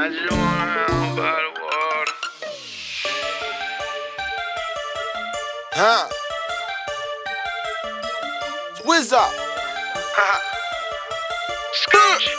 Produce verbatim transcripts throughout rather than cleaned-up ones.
I just wanna hang by the water. Huh? Swizz up. Scooch.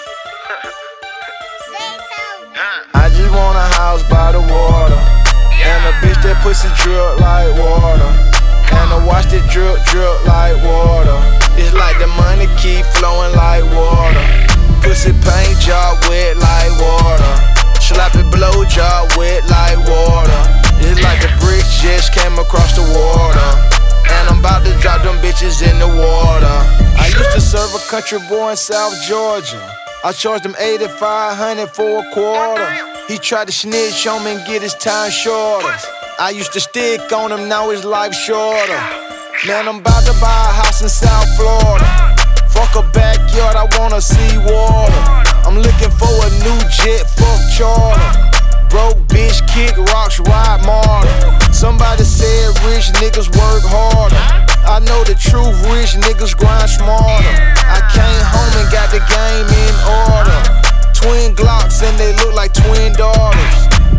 I just want a house by the water, and a bitch that pussy drip like water, and a watch that drip drip like water. It's like the money keep flowing like water. Pussy paint job wet like water. Sloppy blow job wet like water. It's like the bricks just came across the water, and I'm about to drop them bitches in the water. I used to serve a country boy in South Georgia. I charged him eighty-five hundred for a quarter. He tried to snitch on me and get his time shorter. I used to stick on him, now his life shorter. Man, I'm about to buy a house in South Florida. Fuck a backyard, I wanna see water. I'm looking for a new jet, fuck charter. Broke bitch, kick rocks, ride martyr. Somebody said rich niggas work harder. I know the truth, rich niggas grind smarter. I came home and got the game in order. Twin Glocks and they look like twin daughters.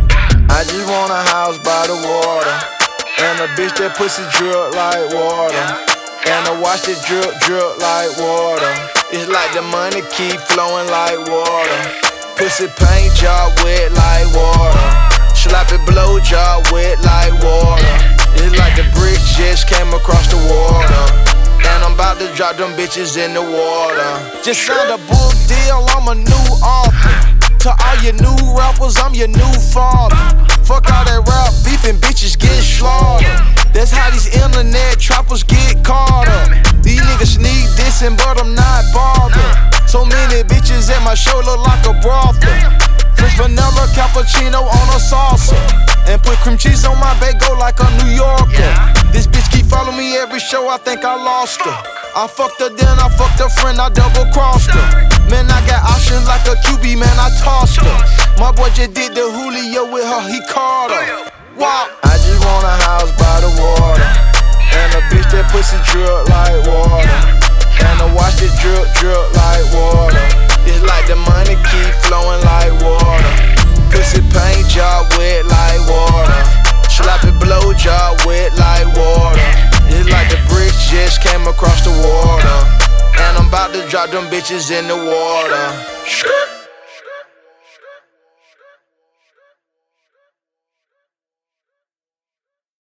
I just want a house by the water, and a bitch that pussy drip like water, and a watch that drip drip like water. It's like the money keep flowing like water. Pussy paint job wet like water. Sloppy blow job wet like water. It's like the bricks just came across the water, and I'm about to drop them bitches in the water. Just signed a book deal, I'm a new author. To all your new rappers, I'm your new father. Fuck all that rap beef and bitches get slaughtered. That's how these internet trappers get caught up. These niggas need dissing, but I'm not bothered. So many bitches at my show look like a brothel. French vanilla cappuccino on a salsa, and put cream cheese on my bagel like a New Yorker. This bitch keep following me every show, I think I lost her. I fucked her, then I fucked her friend, I double crossed her. Man, I got options like a Q B, man, I tossed her. My boy just did the Julio with her, he caught her. Wow. I just want a house by the water, and a bitch that pussy drip like water, and a watch that drip drip like water. It's like the money keep flowing like water. Pussy paint job wet like water. Sloppy blow job wet like water. It's like the bricks just came across the water, and I'm about to drop them bitches in the water.